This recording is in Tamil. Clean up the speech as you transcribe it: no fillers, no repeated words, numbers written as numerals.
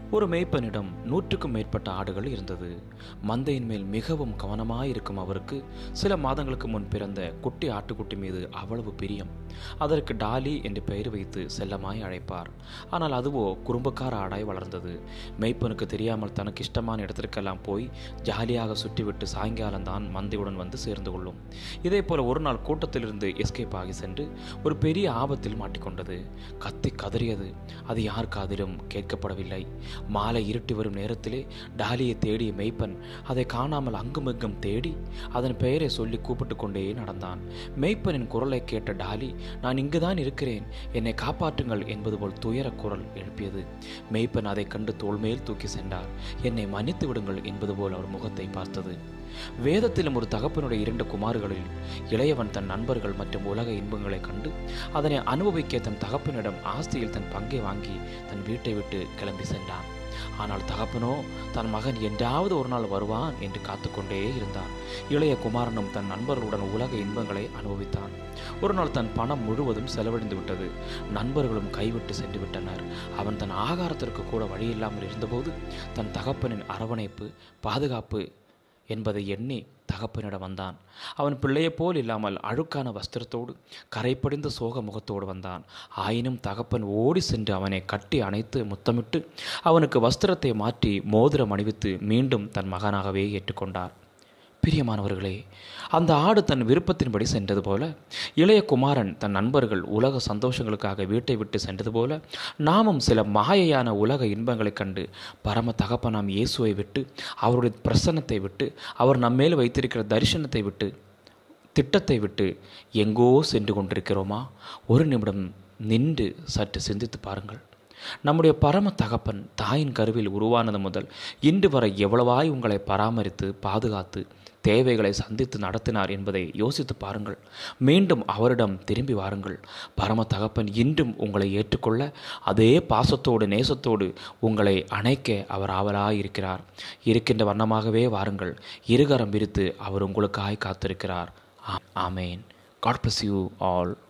ஒரு மேய்ப்பனிடம் 100க்கும் மேற்பட்ட ஆடுகள் இருந்தது. மந்தையின் மேல் மிகவும் கவனமாயிருக்கும் அவருக்கு சில மாதங்களுக்கு முன் பிறந்த குட்டி ஆட்டுக்குட்டி மீது அவ்வளவு பிரியம். அதற்கு டாலி என்று பெயர் வைத்து செல்லமாய் அழைப்பார். ஆனால் அதுவோ குறும்புக்கார ஆடாய் வளர்ந்தது. மேய்ப்பனுக்கு தெரியாமல் தனக்கு இஷ்டமான இடத்திற்கெல்லாம் போய் ஜாலியாக சுற்றிவிட்டு சாயங்காலம்தான் மந்தையுடன் வந்து சேர்ந்து கொள்ளும். இதே போல ஒரு நாள் கூட்டத்திலிருந்து எஸ்கேப் ஆகி சென்று ஒரு பெரிய ஆபத்தில் மாட்டிக்கொண்டது. கத்தி கதறியது. அது யார் காதிலும் கேட்கப்படவில்லை. மாலை இருட்டி வரும் நேரத்திலே டாலியை தேடிய மேய்ப்பன் அதை காணாமல் அங்குமிங்கும் தேடி அதன் பெயரை சொல்லி கூப்பிட்டு கொண்டே நடந்தான். மேய்ப்பனின் குரலை கேட்ட டாலி, நான் இங்குதான் இருக்கிறேன், என்னை காப்பாற்றுங்கள் என்பது போல் துயர குரல் எழுப்பியது. மேய்ப்பன் அதை கண்டு தோள்மேல் தூக்கி சென்றார். என்னை மன்னித்து விடுங்கள் என்பது போல் அவர் முகத்தை பார்த்தது. வேதத்திலும் ஒரு தகப்பனுடைய 2 குமார்களில் இளையவன் தன் நண்பர்கள் மற்றும் உலக இன்பங்களை கண்டு அதனை அனுபவிக்க தன் தகப்பனிடம் ஆஸ்தியில் தன் பங்கை வாங்கி தன் வீட்டை விட்டு கிளம்பி சென்றான். ஆனால் தகப்பனோ தன் மகன் என்றாவது ஒரு நாள் வருவான் என்று காத்துக்கொண்டே இருந்தார். இளைய குமாரனும் தன் நண்பர்களுடன் உலக இன்பங்களை அனுபவித்தான். ஒரு நாள் தன் பணம் முழுவதும் செலவழிந்து விட்டது. நண்பர்களும் கைவிட்டு சென்று விட்டனர். அவன் தன் ஆகாரத்திற்கு கூட வழியில்லாமல் இருந்தபோது தன் தகப்பனின் அரவணைப்பு, பாதுகாப்பு என்பதை எண்ணி தகப்பனிடம் வந்தான். அவன் பிள்ளையைப் போல் இல்லாமல் அழுக்கான வஸ்திரத்தோடு கரைப்படிந்த சோக முகத்தோடு வந்தான். ஆயினும் தகப்பன் ஓடி சென்று அவனை கட்டி அணைத்து முத்தமிட்டு அவனுக்கு வஸ்திரத்தை மாற்றி மோதிரம் அணிவித்து மீண்டும் தன் மகனாகவே ஏற்றுக்கொண்டார். பிரியமானவர்களே, அந்த ஆடு தன் விருப்பத்தின்படி சென்றது போல, இளைய குமாரன் தன் நண்பர்கள் உலக சந்தோஷங்களுக்காக வீட்டை விட்டு சென்றது போல, நாமும் சில மாயையான உலக இன்பங்களைக் கண்டு பரம தகப்பனாம் இயேசுவை விட்டு, அவருடைய பிரசன்னத்தை விட்டு, அவர் நம்மேல் வைத்திருக்கிற தரிசனத்தை விட்டு, திட்டத்தை விட்டு எங்கோ சென்று கொண்டிருக்கிறோமா? ஒரு நிமிடம் நின்று சற்று சிந்தித்து பாருங்கள். நம்முடைய பரம தகப்பன் தாயின் கருவில் உருவானது முதல் இன்று வரை எவ்வளவாய் உங்களை பராமரித்து பாதுகாத்து தேவைகளை சந்தித்து நடத்தினார் என்பதை யோசித்து பாருங்கள். மீண்டும் அவரிடம் திரும்பி வாருங்கள். பரம தகப்பன் இன்றும் உங்களை ஏற்றுக்கொள்ள அதே பாசத்தோடு நேசத்தோடு உங்களை அணைக்க அவர் ஆவலாயிருக்கிறார். இருக்கின்ற வண்ணமாகவே வாருங்கள். இருகரம் விரித்து அவர் உங்களுக்காய் காத்திருக்கிறார். ஆமேன். God bless you all.